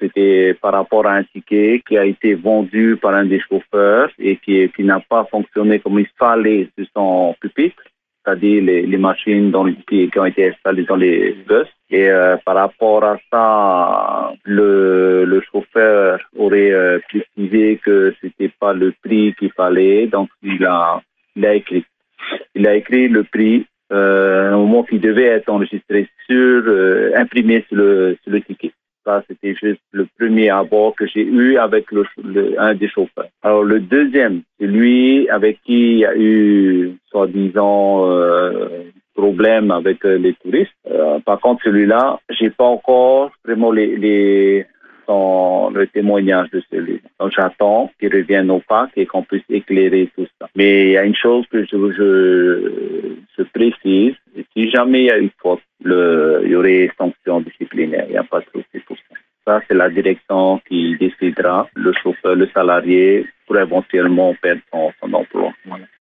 c'était par rapport à un ticket qui a été vendu par un des chauffeurs et qui n'a pas fonctionné comme il fallait sur son pupitre, c'est-à-dire les machines qui ont été installées dans les bus. Et par rapport à ça, le chauffeur aurait précisé que c'était pas le prix qu'il fallait, donc il a écrit. Il a écrit le prix au moment qui devait être enregistré imprimé sur le ticket. Ça, c'était juste le premier abord que j'ai eu avec un des chauffeurs. Alors, le deuxième, c'est lui avec qui il y a eu, soi-disant, problème avec les touristes. Par contre, celui-là, j'ai pas encore vraiment le témoignage de celui. Donc, j'attends qu'il revienne au parc et qu'on puisse éclairer tout ça. Mais il y a une chose que je précise, si jamais il y a eu faute, il y aurait sanction disciplinaire. Il n'y a pas de souci pour ça. Ça, c'est la direction qui décidera. Le chauffeur, le salarié, pour éventuellement perdre son emploi. Voilà.